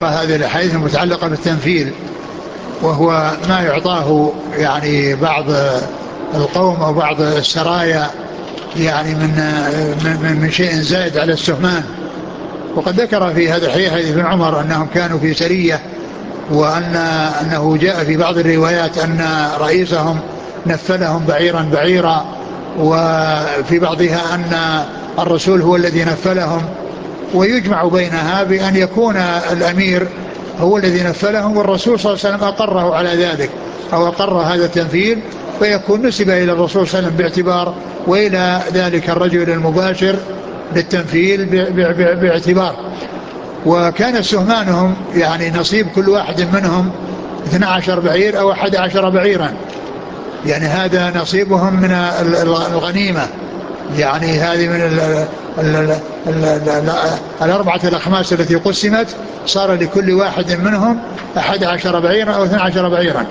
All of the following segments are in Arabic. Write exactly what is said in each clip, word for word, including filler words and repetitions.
هذه الأحاديث المتعلقة بالتنفيل، وهو ما يعطاه يعني بعض القوم أو بعض السرايا يعني من من, من شيء زائد على السهمان. وقد ذكر في هذا الحديث حديث ابن عمر أنهم كانوا في سرية، وأن أنه جاء في بعض الروايات أن رئيسهم نفلهم بعيرا بعيرا، وفي بعضها أن الرسول هو الذي نفلهم. ويجمع بينها بأن يكون الأمير هو الذي نفلهم والرسول صلى الله عليه وسلم أقره على ذلك أو أقر هذا التنفيذ، فيكون نسب إلى الرسول صلى الله عليه وسلم باعتبار، وإلى ذلك الرجل المباشر للتنفيذ باعتبار. وكان سهمانهم يعني نصيب كل واحد منهم اثنا عشر بعير أو أحد عشر بعيرا، يعني هذا نصيبهم من الغنيمة. يعني هذه من ال ال ال ال ال الأربعة الأخماس التي قسمت صار لكل واحد منهم أحد عشر بعيرا أو اثنى عشر بعيرا.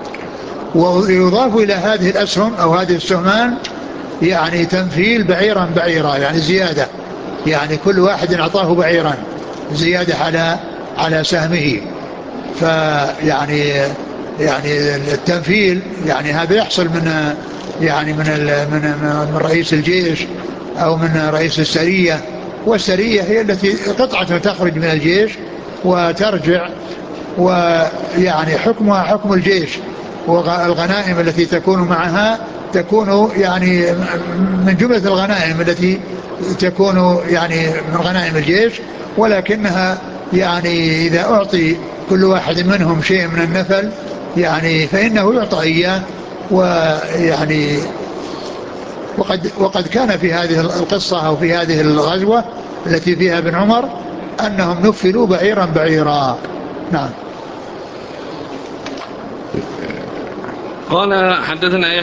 ويضاف إلى هذه الأسهم أو هذه السهمان يعني تنفيل بعيرا بعيرا، يعني زيادة، يعني كل واحد أعطاه بعيرا زيادة على على سهمه. فيعني يعني التنفيل يعني هذا يحصل من يعني من من من رئيس الجيش أو من رئيس السرية. والسرية هي التي قطعة تخرج من الجيش وترجع، ويعني حكمها حكم الجيش، والغنائم التي تكون معها تكون يعني من جملة الغنائم التي تكون يعني من غنائم الجيش، ولكنها يعني إذا أعطي كل واحد منهم شيء من النفل يعني فإنه يعطى إياه. ويعني وقد, وقد كان في هذه القصة أو في هذه الغزوة التي فيها ابن عمر أنهم نفلوا بعيرا بعيرا. نعم. قال حدثنا